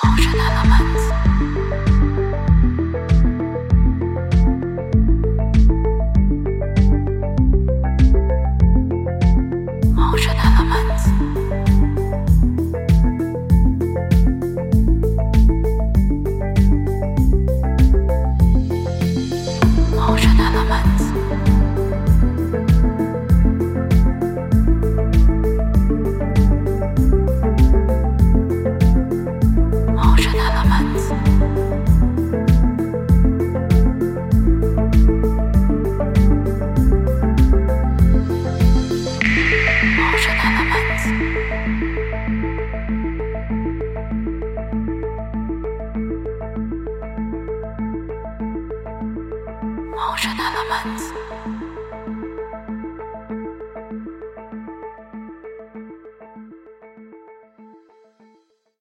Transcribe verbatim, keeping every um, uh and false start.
Motion elements. Motion elements. Motion elements. Motion elements. Motion elements. Motion elements.